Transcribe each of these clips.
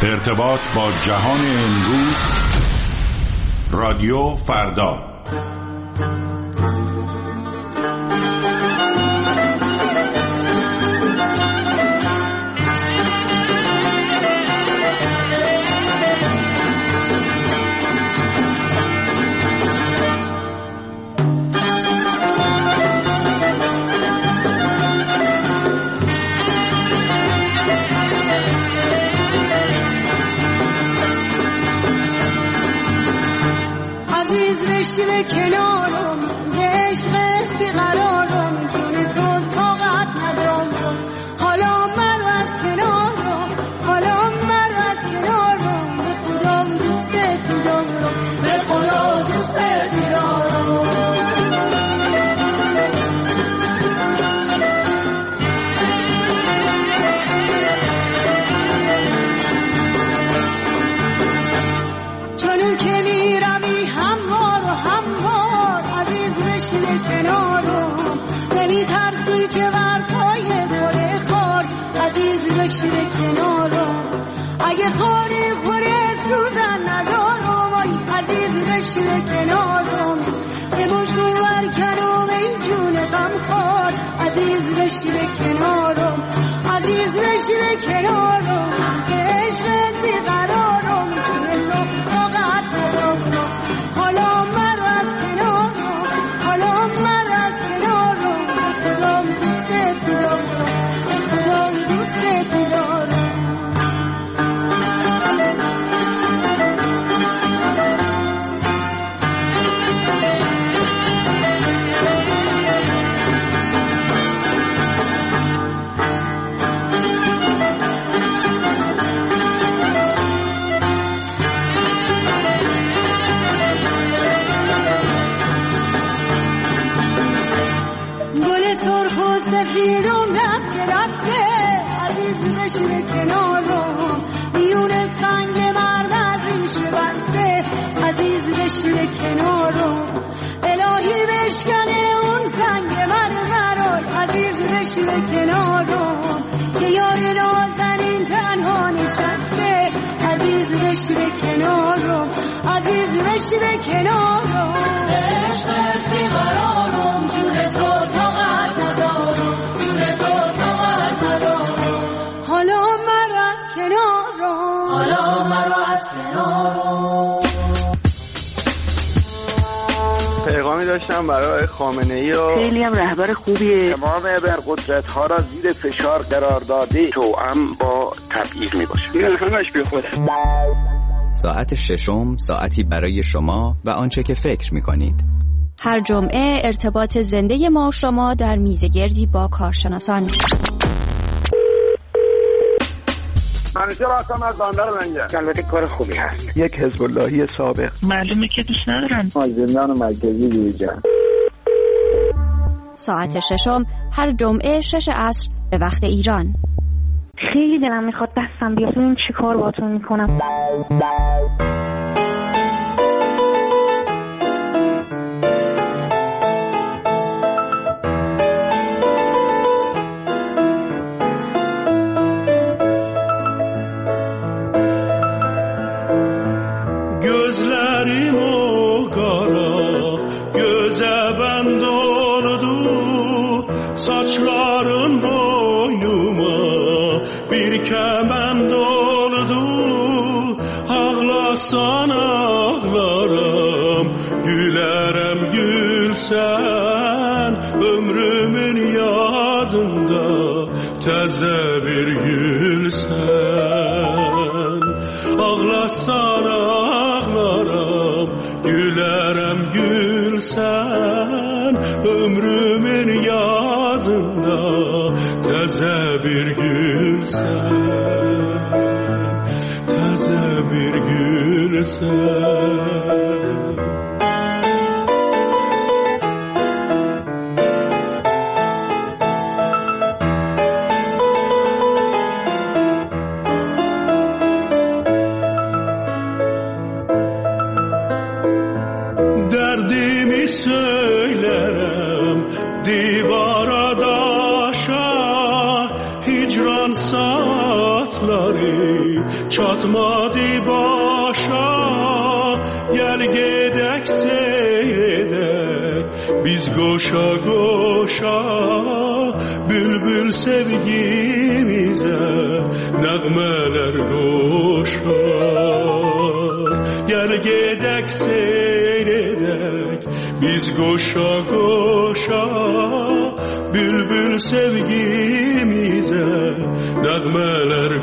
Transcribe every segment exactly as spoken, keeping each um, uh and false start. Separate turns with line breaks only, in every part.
ارتباط با جهان امروز، رادیو فردا.
عزیز کنارم عشق بیقرارم جون تو طاقت ندارم حالا من از کنارم حالا من از کنارم به خدا دوست دارم به خدا دوست دارم چون که میروی هموار و هموار عزیز بشین کنارم نمی ترسی که بر پای گل خار عزیز بشین کنارم اگه خاری خوره سوزن ندارم آی عزیز بشین کنارم به مشکو برکنم این جون غم خار عزیز بشین کنارم عزیز بشین کنارم عشق بیقرارم جون تو طاقت ندارم حالا من از کنارم حالا من از کنارم به خدا دوست دارم به خدا دوست دارم سفیدم دست دسته عزیز بشین کنارم میون سنگ مرد ریش بسته عزیز بشین کنارم الهی بشکنه اون سنگ مرد عزیز بشین کنارم که یار نازنین تنها نشسته عزیز بشین کنارم عزیز بشین کنارم عشقت بیقرارم جون تو طاقت ندارم حالا مرا از کنارم حالا مرا از کنارم.
پیغامی داشتم برای خامنه‌ای و
خیلی هم رهبر خوبیه.
تمام ابرقدرت ها را زیر فشار قرار داده توأم با تبعیض میباشه. این همش بی خوده.
ساعت ششم ساعتی برای شما و آنچه که فکر میکنید.
هر جمعه ارتباط زنده ما و شما در میزگردی با کارشناسان.
منیشه راستم از باندر منگه البته کار خوبی هست. یک حزب اللهی سابق
معلومه که دوست ندارن
از زندان مرکزی بیرون.
ساعت ششم هر جمعه شش عصر به وقت ایران.
خیلی دلم میخواد دستم بیاد ببینم چی کار باهاتون میکنم.
Gözlerim o kara, göze bend oldu, saçların boynuma bir kemend oldu, ağlasan ağlarım, gülerem gülsen, ömrümün yazında teze bir gülsen, ağlasan ağlarım, gülerem gülsen, ömrümün yazında teze bir gülsen, teze bir gülsen. Derdimi söylerim divara daşa, hicran saatleri çatmadı başa. Gel gedek seyredek biz koşa koşa, bülbül sevgimize nəğmələr qoşar. Gel gedek seyredek biz koşa koşa, bülbül sevgimize nəğmələr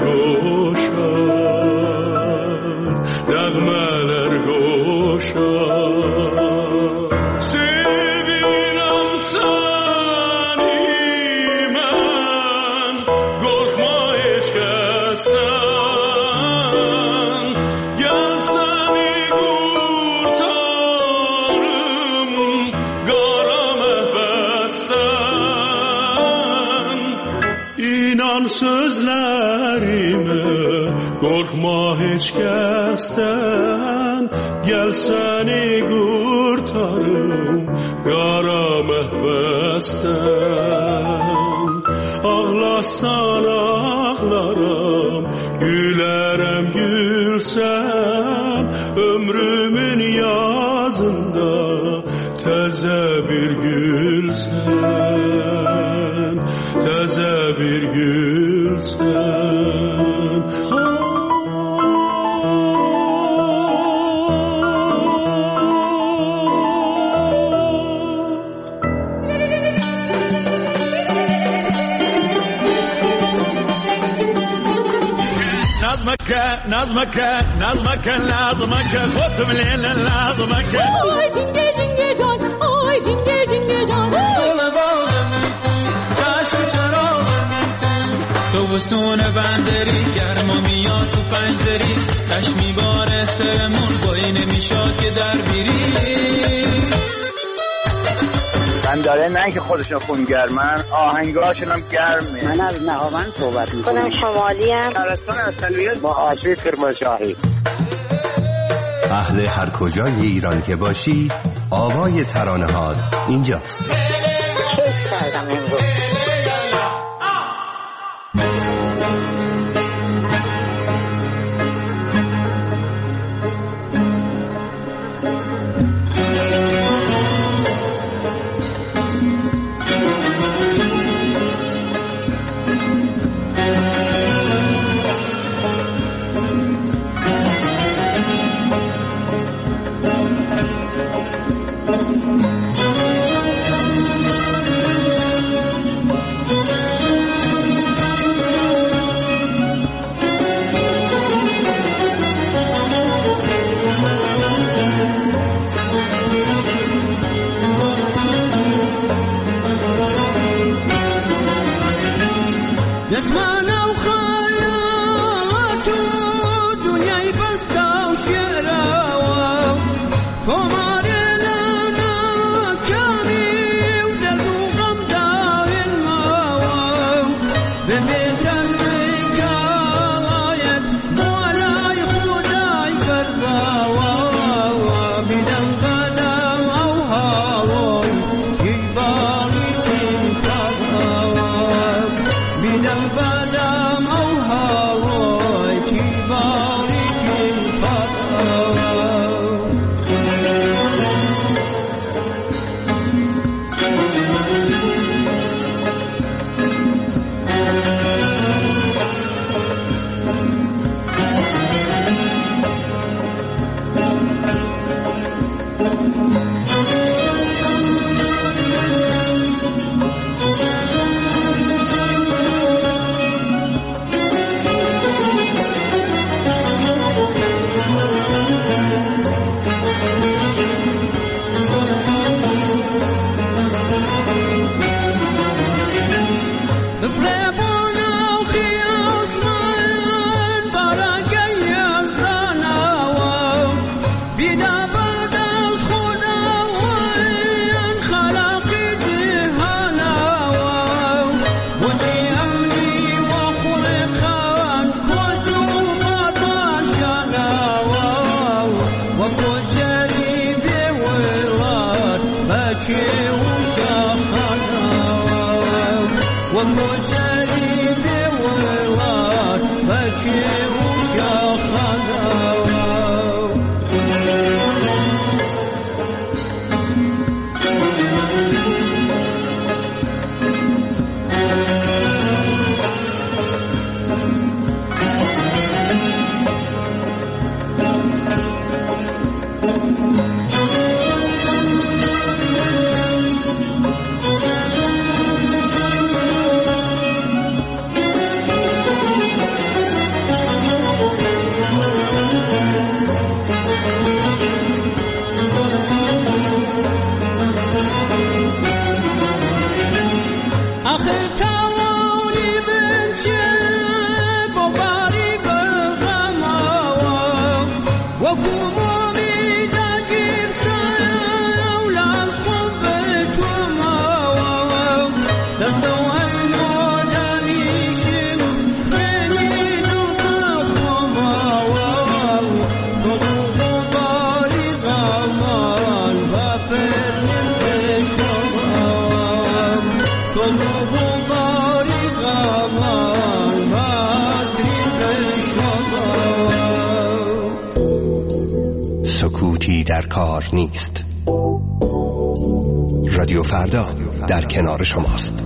qoşar, nəğmələr qoşar. Sevirəm səni mən, qorxma heç kəsdən. Gəl səni qurtarım qara məhbəsdən. İnan sözlərimə, qorxma heç kəsdən. Gəl səni qurtarım qara məhbəsdən. Ağlasan ağlaram, gülərəm gülsəm, ömrümün yazında təzə bir gülsən, təzə bir gülsən.
نظمك نظمك لازمك خدم ليلة لازمك
آی جنگه جنگه جان آی جنگه جنگه جان
دل باغم تو چشم چراغم تو تو وسون بندری گرما میاد تو پنجدری تش میباره سرمون بایی نمیشاد که در بیری
بنداره نه که خودشون خونگرمن آهنگاشون هم گرمه.
من از نهاوند صحبت میکنم.
خودم شمالی ام.
شهرستان اصلیت با آشوی کرمانشاهی.
اهل هر کجای ایران که باشی آوای ترانه هات اینجاست.
کیف کردم امروز.
سکوتی در کار نیست. رادیو فردا در کنار شماست.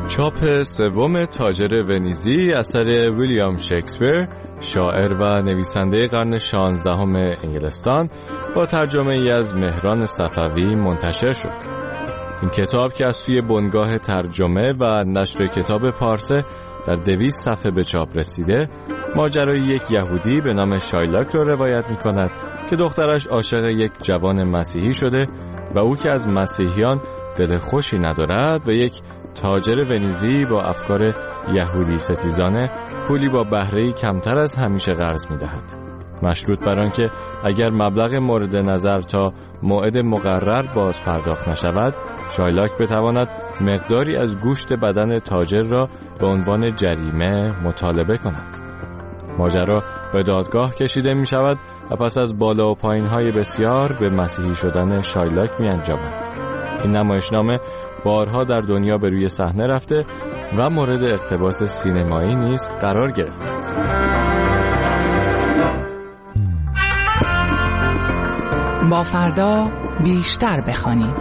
چاپ سوم تاجر ونیزی اثر ویلیام شکسپیر، شاعر و نویسنده قرن شانزدهم انگلستان، با ترجمه ای از مهران صفوی منتشر شد. این کتاب که از سوی بنگاه ترجمه و نشر کتاب پارسه در دویست صفحه به چاپ رسیده، ماجرای یک یهودی به نام شایلاک را روایت می کند که دخترش عاشق یک جوان مسیحی شده و او که از مسیحیان دل خوشی ندارد به یک تاجر ونیزی با افکار یهودی ستیزانه پولی با بهره‌ای کمتر از همیشه قرض می دهد. مشروط بر آنکه اگر مبلغ مورد نظر تا موعد مقرر باز پرداخت نشود، شایلاک بتواند مقداری از گوشت بدن تاجر را به عنوان جریمه مطالبه کند. ماجرا به دادگاه کشیده می شود و پس از بالا و پایین های بسیار به مسیحی شدن شایلاک می انجامد. این نمایشنامه بارها در دنیا به روی صحنه رفته و مورد اقتباس سینمایی نیز قرار گرفته است.
با فردا بیشتر بخوانید.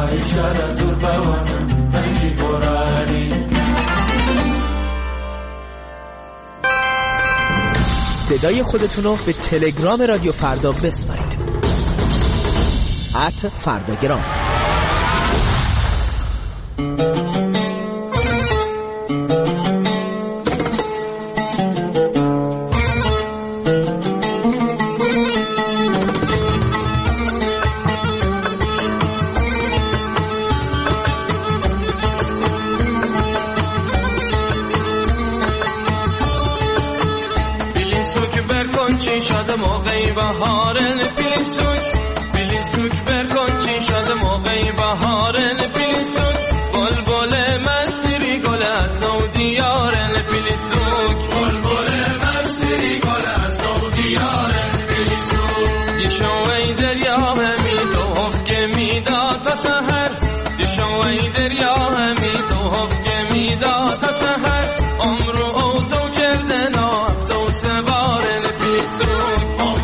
صدای خودتون رو به تلگرام رادیو فردا بسپارید. ات فرداگرام.
موقعی بهارن پیلیسوک پیلیسوک برکن چی شده موقعی بهارن پیلیسوک بلبل مسیری گل از نو دیارن پیلیسوک بلبل مسیری گل از نو دیارن پیلیسوک دیشوی دریا همی تو هفته میداد تا سحر دیشوی دریا همی تو هفته میداد تا سحر عمر او تو کردن آفت و سوارن پیلیسوک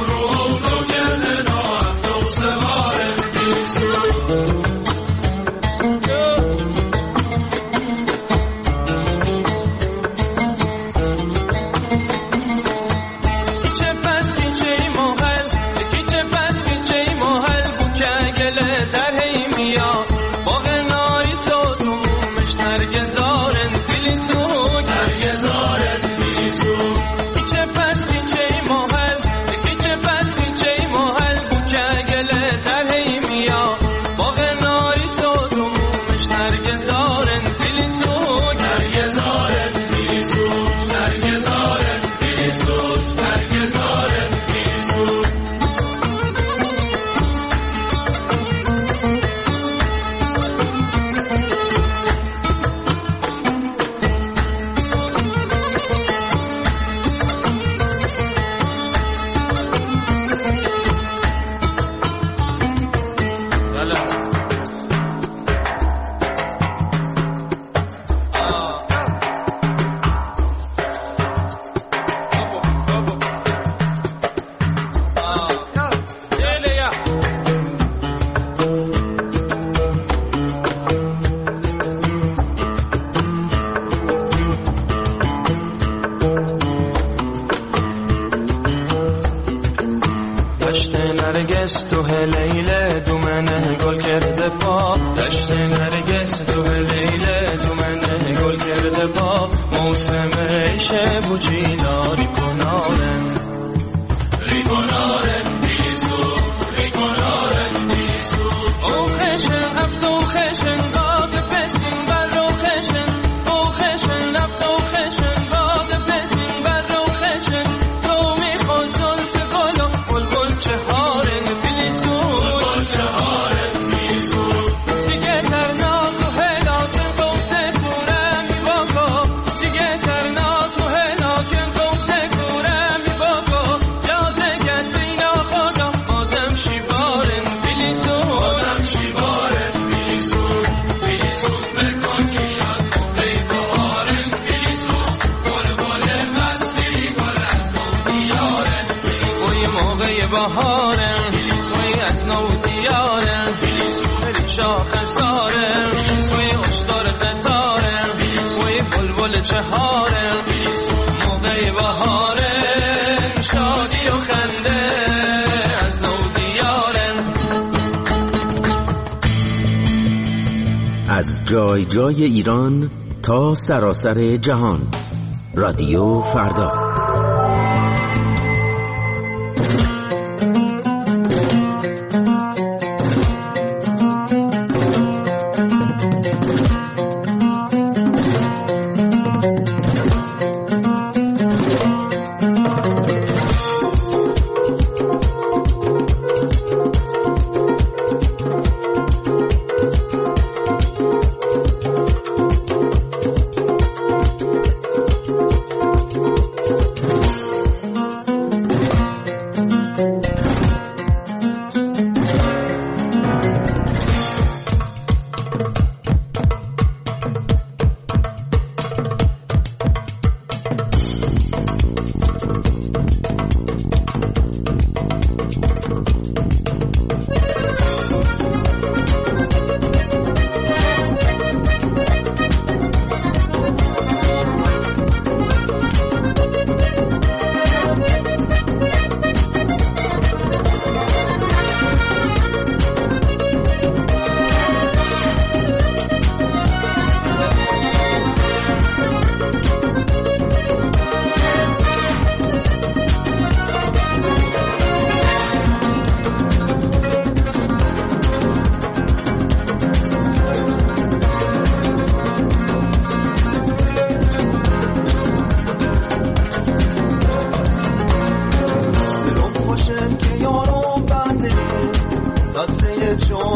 نرگس تو لیله دو منه گل کرده با دشت نرگس تو لیله دو منه گل کرده با موسم شب و جیلاری کنارن ری کنارن دیسو ری کنارن دیسو او خشن هفت و خشن باد پسین بر رو خشن او خشن هفت و خشن باد پسین بر رو خشن تو میخوا زلف گل و بلبل چهارن بهارن توی از نو دیارن توی شاخ سارن توی اشتار قطارن توی بلبل چهارن موقع بهارن شادی و خنده از نو دیارن.
از جای جای ایران تا سراسر جهان، رادیو فردا.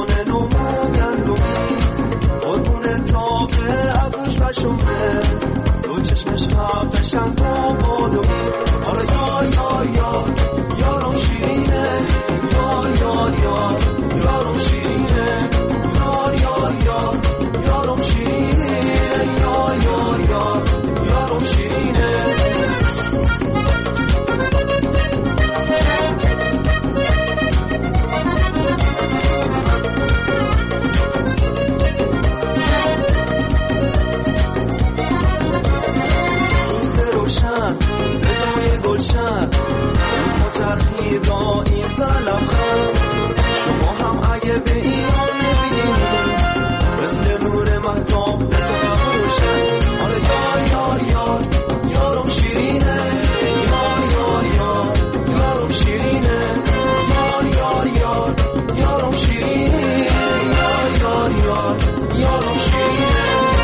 جون نمو گندمی قربون تاق ابروش بشمه دو چشمش حقشن با بادمی حالا یار یار یار یارم شیرینه یار یار یار یارم شیرینه یار یار یار یارم شیرینه یار یار یار یارم شیرینه صدای گلشن اون چرخید با این زلبخند شما هم اگه به ایران نبینید مثل نور مهتاب به تو روشن حالا یار یار یار یارم شیرینه یار یار یار یارم شیرینه یار یار یار یارم شیرینه یار یار یار یارم شیرینه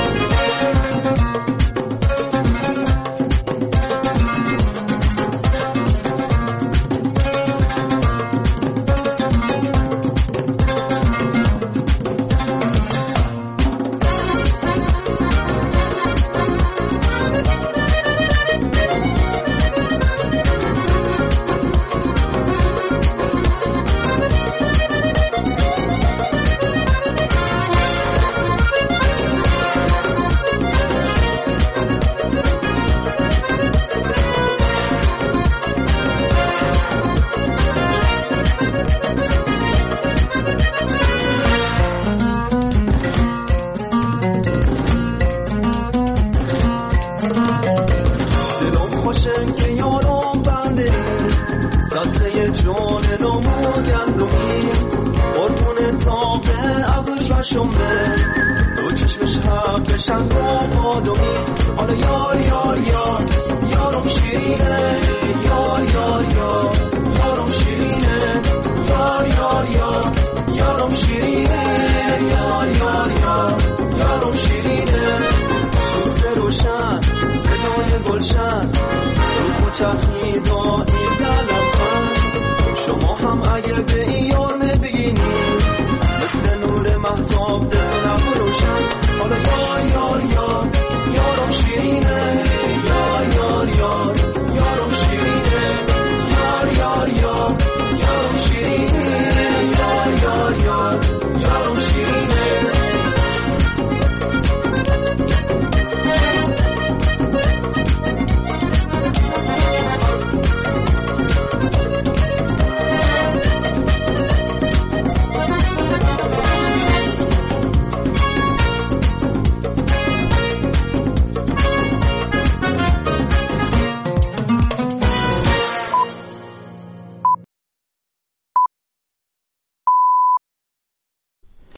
شمه دو چشمش حقشن با بادمی حالا یار یار یار یارم شیرینه یار یار یار یارم شیرینه یار یار یار یارم شیرینه یار یار یار یارم شیرینه روز روشن صدای گلشن رو خود چرخید با این زلبخند شما هم اگه به این یار نبینید مثل نور مهتاب دل تو نبو روشن حالا یار یار یار یارم شیرینه یار یار یار یارم شیرینه یار یار یار یارم شیرینه یار یار یار یار